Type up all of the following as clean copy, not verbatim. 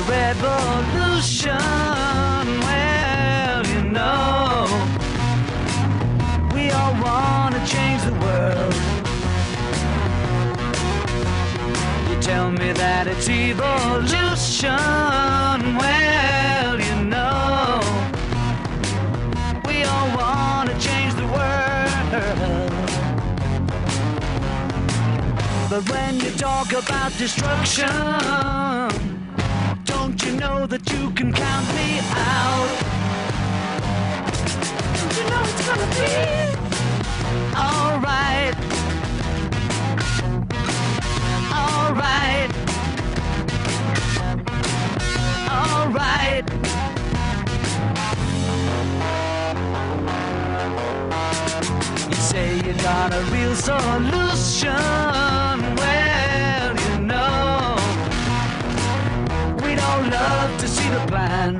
revolution. Well, you know, we all want to change the world. You tell me that it's evolution. Well, you know, we all want to change the world. But when you talk about destruction, don't you know that you can count me out? Don't you know it's gonna be alright? Alright. Alright. You say you got a real solution. Well, you know, we'd all love to see the plan.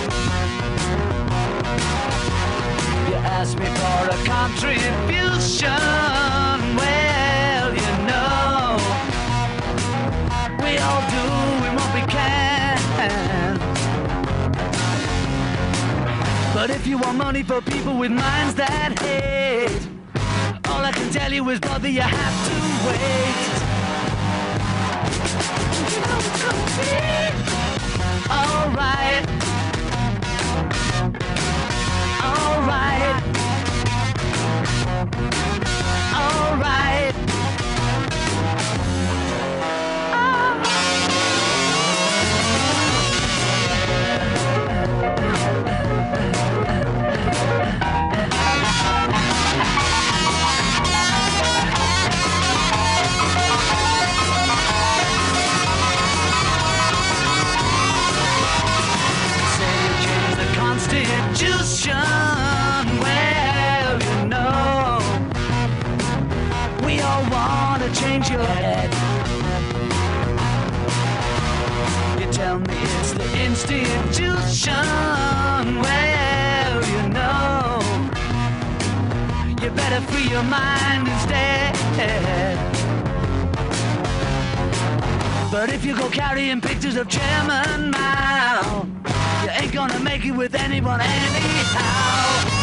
You ask me for a contribution. Well, you know, we all doing what we can. But if you want money for people with minds that hate, all I can tell you is, brother, you have to wait. You know it's gonna be alright. Alright. Alright. Constitution, well, you know, we all want to change your head. You tell me it's the institution, well, you know, you better free your mind instead. But if you go carrying pictures of Chairman Mao, you ain't gonna make it with anyone anyhow.